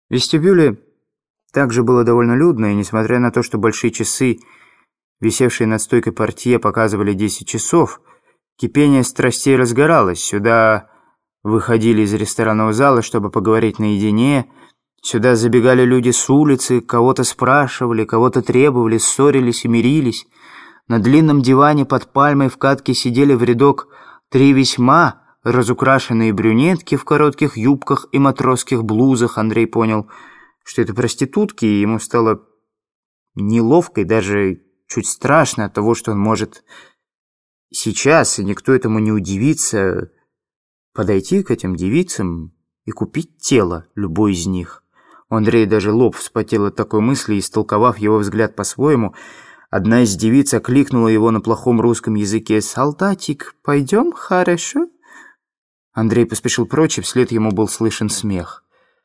В вестибюле также было довольно людно, и несмотря на то, что большие часы, висевшие над стойкой портье, показывали 10 часов, кипение страстей разгоралось. Сюда выходили из ресторанного зала, чтобы поговорить наедине. Сюда забегали люди с улицы, кого-то спрашивали, кого-то требовали, ссорились и мирились. На длинном диване под пальмой в катке сидели в рядок 3 весьма разукрашенные брюнетки в коротких юбках и матросских блузах. Андрей понял, что это проститутки, и ему стало неловко и даже чуть страшно от того, что он может сейчас, и никто этому не удивится, подойти к этим девицам и купить тело любой из них. У Андрея даже лоб вспотел от такой мысли, и, истолковав его взгляд по-своему, одна из девиц окликнула его на плохом русском языке: «Солдатик, пойдем, хорошо?» Андрей поспешил прочь, и вслед ему был слышен смех.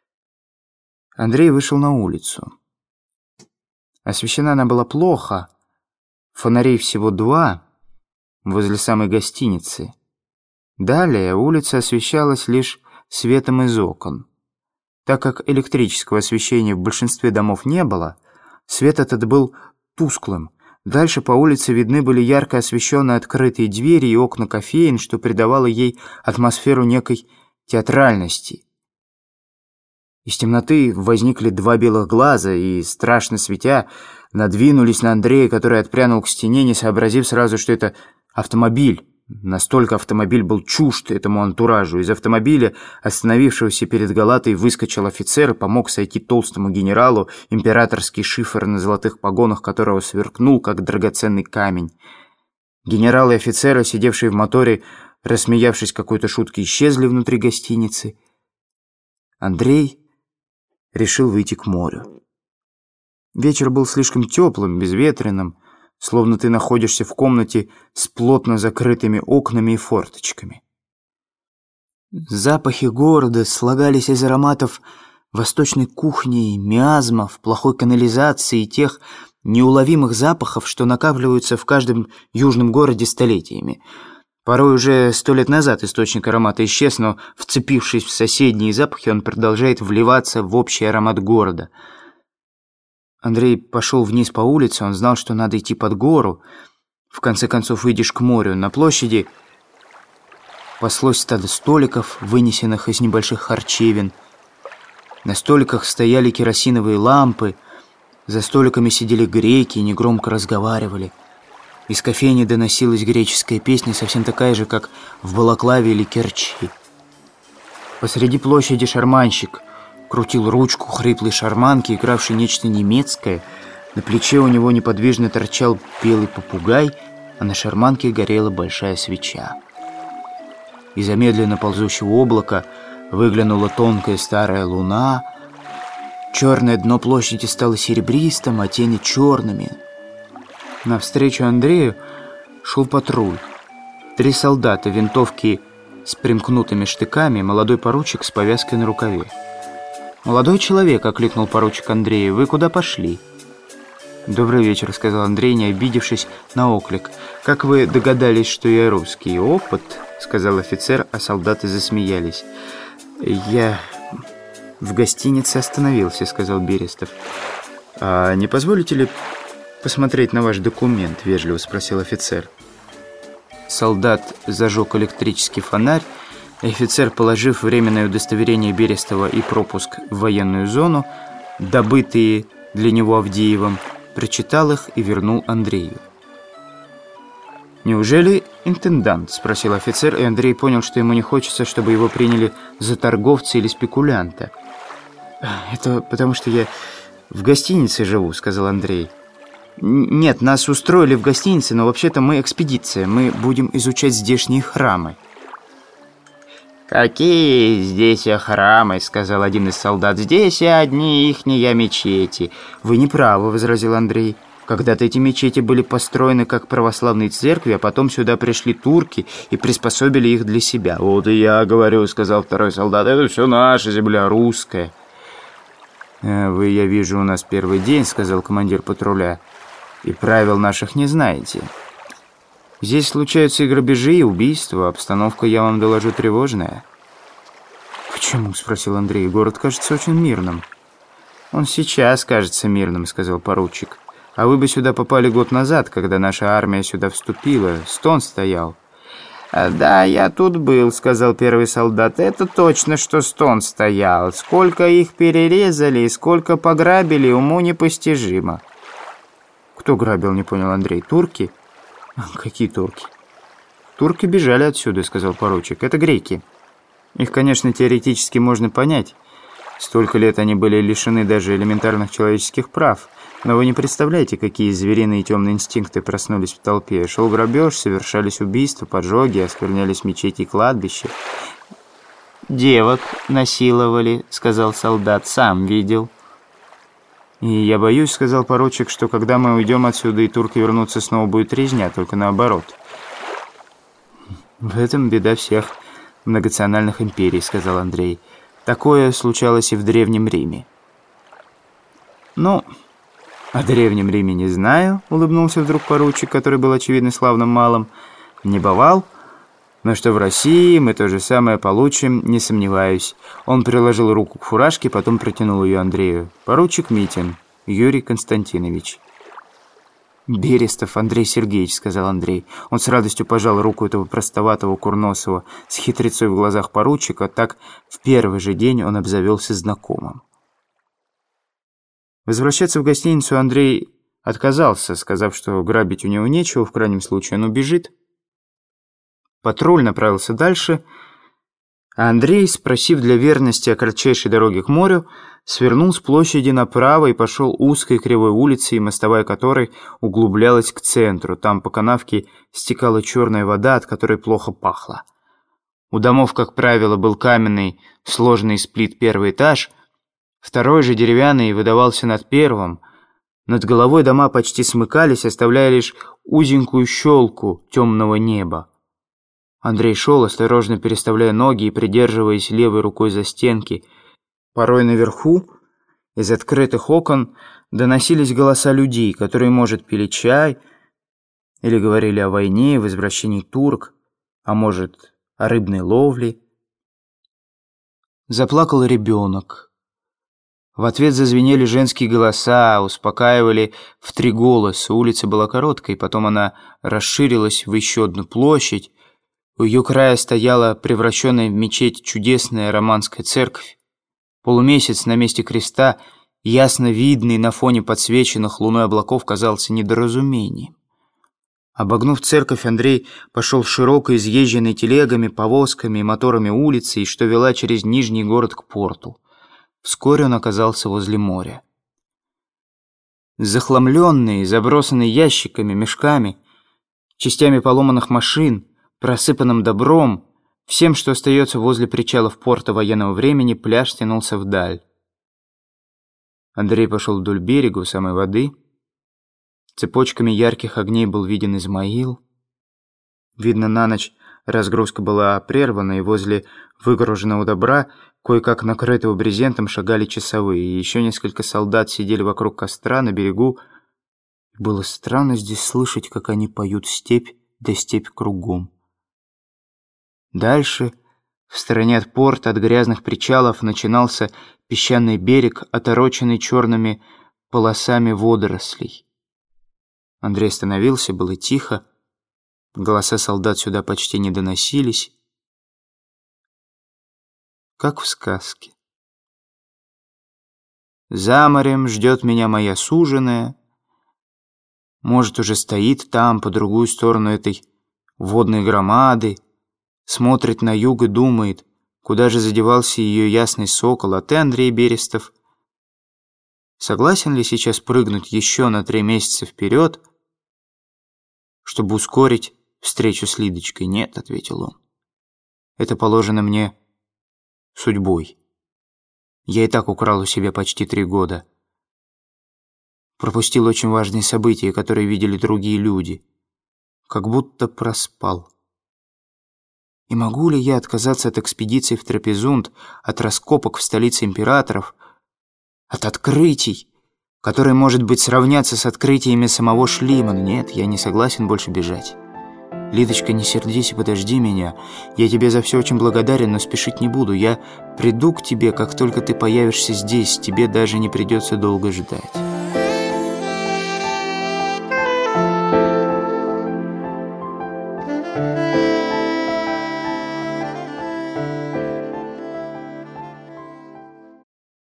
Андрей вышел на улицу. Освещена она была плохо, фонарей всего 2 возле самой гостиницы. Далее улица освещалась лишь светом из окон. Так как электрического освещения в большинстве домов не было, свет этот был тусклым. Дальше по улице видны были ярко освещенные открытые двери и окна кофеен, что придавало ей атмосферу некой театральности. Из темноты возникли 2 белых глаза и, страшно светя, надвинулись на Андрея, который отпрянул к стене, не сообразив сразу, что это автомобиль. Настолько автомобиль был чужд этому антуражу. Из автомобиля, остановившегося перед Галатой, выскочил офицер и помог сойти толстому генералу, императорский шифр на золотых погонах которого сверкнул, как драгоценный камень. Генерал и офицеры, сидевшие в моторе, рассмеявшись какой-то шутке, исчезли внутри гостиницы. Андрей решил выйти к морю. Вечер был слишком теплым, безветренным, словно ты находишься в комнате с плотно закрытыми окнами и форточками. Запахи города слагались из ароматов восточной кухни, миазмов, плохой канализации и тех неуловимых запахов, что накапливаются в каждом южном городе столетиями. Порой уже 100 лет назад источник аромата исчез, но, вцепившись в соседние запахи, он продолжает вливаться в общий аромат города. Андрей пошел вниз по улице, он знал, что надо идти под гору. В конце концов, выйдешь к морю. На площади паслось стадо столиков, вынесенных из небольших харчевин. На столиках стояли керосиновые лампы, за столиками сидели греки и негромко разговаривали. Из кофейни доносилась греческая песня, совсем такая же, как в Балаклаве или Керчи. Посреди площади шарманщик крутил ручку хриплой шарманки, игравшей нечто немецкое. На плече у него неподвижно торчал белый попугай, а на шарманке горела большая свеча. Из-за медленно ползущего облака выглянула тонкая старая луна. Черное дно площади стало серебристым, а тени черными. Навстречу Андрею шел патруль. 3 солдата, винтовки с примкнутыми штыками, молодой поручик с повязкой на рукаве. «Молодой человек», — окликнул поручик Андрея, — «вы куда пошли?» «Добрый вечер», — сказал Андрей, не обидевшись на оклик. «Как вы догадались, что я русский?» «Опыт», — сказал офицер, а солдаты засмеялись. «Я в гостинице остановился», — сказал Берестов. «А не позволите ли посмотреть на ваш документ?» — вежливо спросил офицер. Солдат зажег электрический фонарь. Офицер, положив временное удостоверение Берестова и пропуск в военную зону, добытые для него Авдеевым, прочитал их и вернул Андрею. «Неужели интендант?» — спросил офицер, и Андрей понял, что ему не хочется, чтобы его приняли за торговца или спекулянта. «Это потому что я в гостинице живу», — сказал Андрей. «Нет, нас устроили в гостинице, но вообще-то мы экспедиция. Мы будем изучать здешние храмы». «Какие здесь храмы?» — сказал один из солдат. «Здесь и одни ихние мечети». «Вы не правы», — возразил Андрей. «Когда-то эти мечети были построены как православные церкви, а потом сюда пришли турки и приспособили их для себя». «Вот и я говорю», — сказал второй солдат. «Это все наша земля, русская». «Вы, я вижу, у нас первый день», — сказал командир патруля. «И правил наших не знаете. Здесь случаются и грабежи, и убийства. Обстановка, я вам доложу, тревожная». «Почему?» — спросил Андрей. «Город кажется очень мирным». «Он сейчас кажется мирным», — сказал поручик. «А вы бы сюда попали год назад, когда наша армия сюда вступила. Стон стоял». «Да, я тут был», — сказал первый солдат. «Это точно, что стон стоял. Сколько их перерезали и сколько пограбили, уму непостижимо». «Кто грабил?» — не понял Андрей. «Турки?» «Какие турки?» «Турки бежали отсюда», — сказал поручик. «Это греки. Их, конечно, теоретически можно понять. Столько лет они были лишены даже элементарных человеческих прав. Но вы не представляете, какие звериные темные инстинкты проснулись в толпе. Шел грабеж, совершались убийства, поджоги, осквернялись мечети и кладбища. «Девок насиловали», — сказал солдат, — «сам видел». «И я боюсь», — сказал поручик, — «что когда мы уйдем отсюда и турки вернутся, снова будет резня, только наоборот». «В этом беда всех многонациональных империй», — сказал Андрей. «Такое случалось и в Древнем Риме». «Ну, о Древнем Риме не знаю», — улыбнулся вдруг поручик, который был, очевидно, славным малым. «Не бывал, но что в России мы то же самое получим, не сомневаюсь». Он приложил руку к фуражке, потом протянул ее Андрею. «Поручик Митин, Юрий Константинович». «Берестов Андрей Сергеевич», — сказал Андрей. Он с радостью пожал руку этого простоватого курносого с хитрецой в глазах поручика. Так в первый же день он обзавелся знакомым. Возвращаться в гостиницу Андрей отказался, сказав, что грабить у него нечего, в крайнем случае он убежит. Патруль направился дальше, а Андрей, спросив для верности о кратчайшей дороге к морю, свернул с площади направо и пошел узкой кривой улицей, мостовая которой углублялась к центру. Там по канавке стекала черная вода, от которой плохо пахло. У домов, как правило, был каменный, сложенный из плит первый этаж, второй же деревянный выдавался над первым. Над головой дома почти смыкались, оставляя лишь узенькую щелку темного неба. Андрей шел, осторожно переставляя ноги и придерживаясь левой рукой за стенки. Порой наверху, из открытых окон, доносились голоса людей, которые, может, пили чай или говорили о войне, возвращении турок, а может, о рыбной ловле. Заплакал ребенок. В ответ зазвенели женские голоса, успокаивали в три голоса. Улица была короткой, потом она расширилась в еще одну площадь. У ее края стояла превращенная в мечеть чудесная романская церковь. Полумесяц на месте креста, ясно видный на фоне подсвеченных луной облаков, казался недоразумением. Обогнув церковь, Андрей пошел широкой, изъезженной телегами, повозками и моторами улицей, что вела через Нижний город к порту. Вскоре он оказался возле моря. Захламленный, забросанный ящиками, мешками, частями поломанных машин, просыпанным добром, всем, что остается возле причалов порта военного времени, пляж тянулся вдаль. Андрей пошел вдоль берега у самой воды. Цепочками ярких огней был виден Измаил. Видно, на ночь разгрузка была прервана, и возле выгруженного добра, кое-как накрытого брезентом, шагали часовые, и еще несколько солдат сидели вокруг костра на берегу. Было странно здесь слышать, как они поют степь, да степь кругом. Дальше, в стороне от порта, от грязных причалов, начинался песчаный берег, отороченный черными полосами водорослей. Андрей остановился, было тихо. Голоса солдат сюда почти не доносились. Как в сказке. За морем ждет меня моя суженая. Может, уже стоит там, по другую сторону этой водной громады, смотрит на юг и думает, куда же задевался ее ясный сокол. А ты, Андрей Берестов, согласен ли сейчас прыгнуть еще на 3 месяца вперед, чтобы ускорить встречу с Лидочкой? «Нет», — ответил он. «Это положено мне судьбой. Я и так украл у себя почти 3 года. Пропустил очень важные события, которые видели другие люди. Как будто проспал. И могу ли я отказаться от экспедиции в Трапезунд, от раскопок в столице императоров, от открытий, которые, может быть, сравнятся с открытиями самого Шлимана? Нет, я не согласен больше бежать. «Лидочка, не сердись и подожди меня. Я тебе за все очень благодарен, но спешить не буду. Я приду к тебе, как только ты появишься здесь. Тебе даже не придется долго ждать».